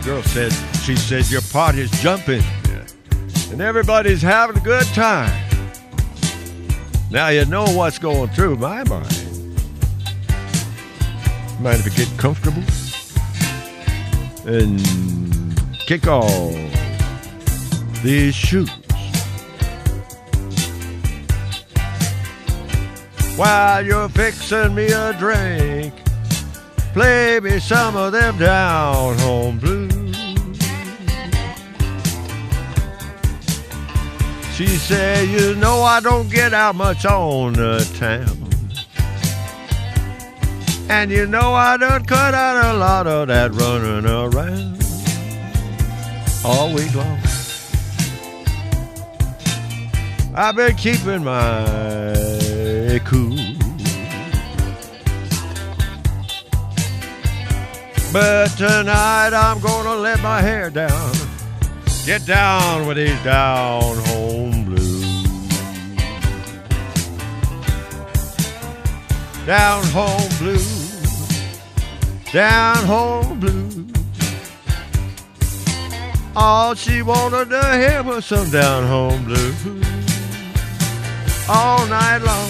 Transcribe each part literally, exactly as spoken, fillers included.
girl said, she said, your party's jumping and everybody's having a good time. Now you know what's going through my mind. Mind if you get comfortable and kick off these shoes. While you're fixing me a drink, play me some of them down home blues. She said, you know I don't get out much on the town, and you know I done cut out a lot of that running around all week long. I've been keeping my cool, but tonight I'm gonna let my hair down, get down with these down home blues. Down home blues, down home blues. All she wanted to hear was some down home blues all night long.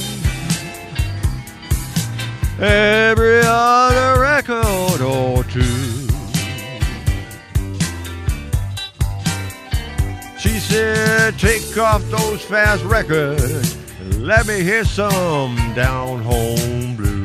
Every other record or two. She said, take off those fast records and let me hear some down home blues.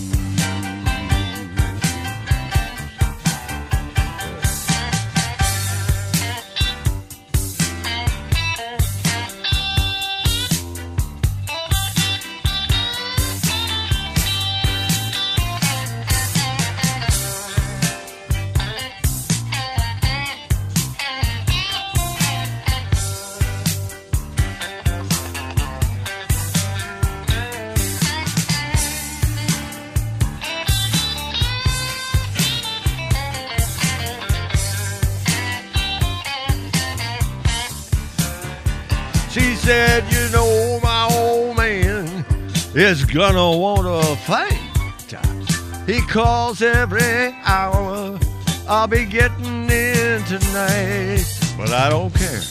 She said, you know, my old man is gonna want to fight. He calls every hour. I'll be getting in tonight, but I don't care.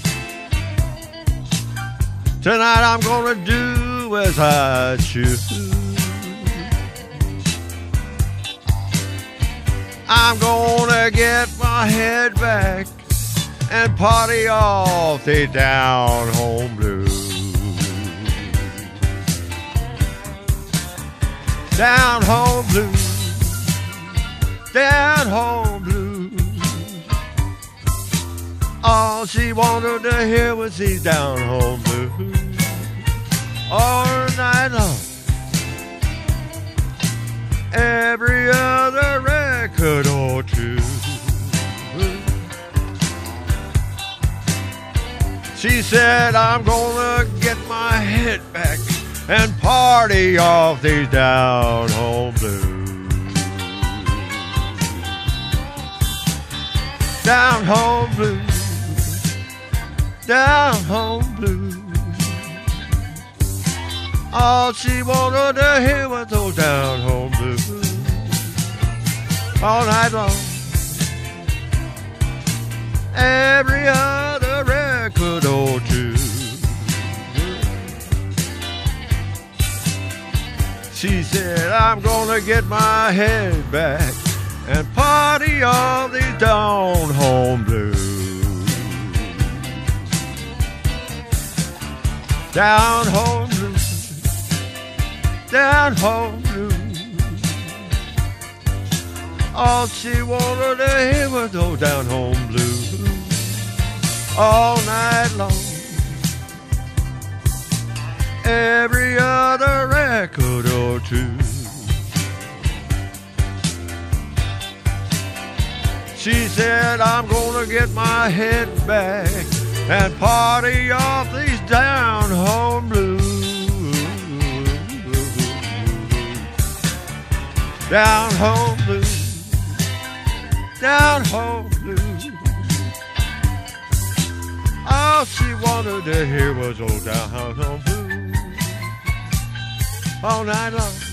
Tonight I'm gonna do as I choose. I'm gonna get my head back and party off the down home blues. Down home blues, down home blues. All she wanted to hear was these down home blues all night long. Every other record or two. She said, I'm gonna get my head back and party off these down home blues. Down home blues, down home blues. All she wanted to hear was those down home blues all night long. Every other record or two. She said, I'm gonna get my head back and party all these down home blues. Down home blues, down home blues. All she wanted to hear was those down home blues all night long. Every other record or two. She said, I'm gonna get my head back and party off these down home blues. Down home blues, down home blues. All she wanted to hear was old down home blues all night long.